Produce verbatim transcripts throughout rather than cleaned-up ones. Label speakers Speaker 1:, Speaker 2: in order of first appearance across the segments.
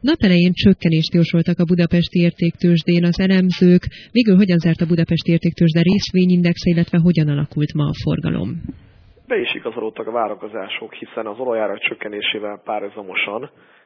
Speaker 1: Nap elején csökkenést jósoltak a budapesti értéktőzsdén az elemzők. Végül hogyan zárt a budapesti értéktőzsde részvényindex, illetve hogyan alakult ma a forgalom?
Speaker 2: Be is igazolódtak a várakozások, hiszen az olajárak csökkenésével párhuzamosan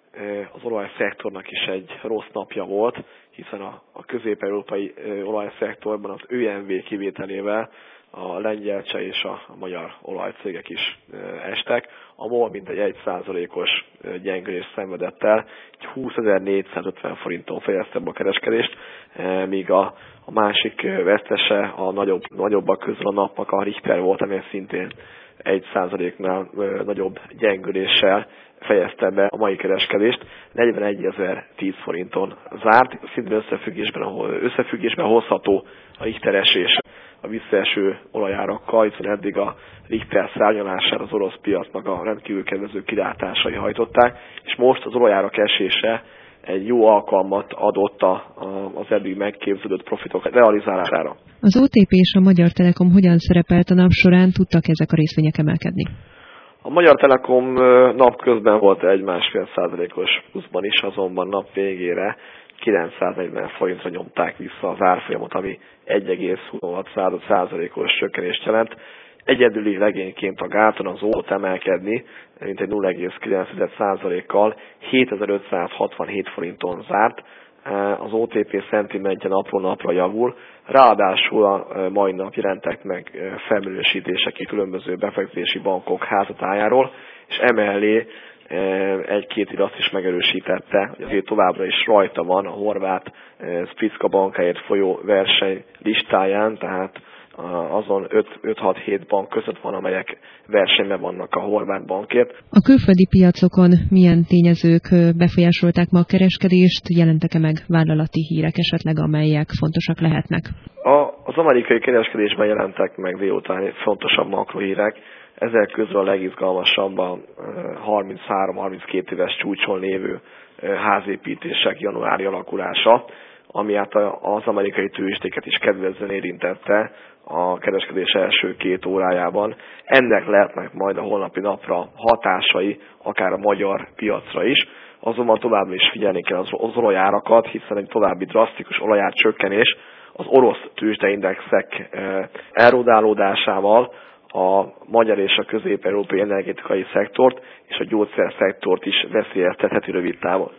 Speaker 2: az olajszektornak is egy rossz napja volt, hiszen a, a közép-európai olajszektorban az ö em vé kivételével a lengyel, cseh és a, a magyar olajcégek is estek. A MOL mintegy egy százalékos gyengülést szenvedett el, húszezer-négyszázötven forinton fejezte be a kereskedést, míg a, a másik vesztese a nagyobb, nagyobbak közül a napnak a Richter volt, amely szintén egy százaléknál nagyobb gyengüléssel fejezte be a mai kereskedést, negyvenegyezer-tíz forinton zárt, szintén összefüggésben, összefüggésben hozható a Richter esés a visszaeső olajárakkal, hiszen eddig a Richter szárnyalására az orosz piacnak a rendkívül kedvező kilátásai hajtották, és most az olajárak esése egy jó alkalmat adott a, a, az eddig megképződött profitok realizálására.
Speaker 1: Az o té pé és a Magyar Telekom hogyan szerepelt a nap során, tudtak ezek a részvények emelkedni?
Speaker 2: A Magyar Telekom napközben volt egy másfél százalékos pluszban is, azonban nap végére kilencszáznegyven forintra nyomták vissza az árfolyamot, ami egy egész huszonhat százalékos csökkenést jelent. Egyedüli legényként a gáton az ót emelkedni, mint egy nulla egész kilenc százalékkal hétezer-ötszázhatvanhét forinton zárt. Az o té pé szentimentje napról napra javul, ráadásul a mai nap jelentek meg felminősítések különböző befektetési bankok házatájáról, és emellé egy-két irat is megerősítette, hogy azért továbbra is rajta van a horvát Spicka bankáért folyó verseny listáján, tehát azon öt-hat-hét bank között van, amelyek versenyben vannak a horvát bankért.
Speaker 1: A külföldi piacokon milyen tényezők befolyásolták ma a kereskedést? Jelentek-e meg vállalati hírek esetleg, amelyek fontosak lehetnek?
Speaker 2: A, az amerikai kereskedésben jelentek meg délután fontosabb makrohírek. Ezek közül a legizgalmasabb a harminchárom-harminckét éves csúcson lévő házépítések januári alakulása, ami hát az amerikai tőzsdéket is kedvezően érintette a kereskedés első két órájában. Ennek lehetnek majd a holnapi napra hatásai, akár a magyar piacra is. Azonban továbbra is figyelni kell az, az olajárakat, hiszen egy további drasztikus olajár csökkenés az orosz tőzsdeindexek erodálódásával a magyar és a közép-európai energetikai szektort és a gyógyszer szektort is veszélyeztetheti rövid távon.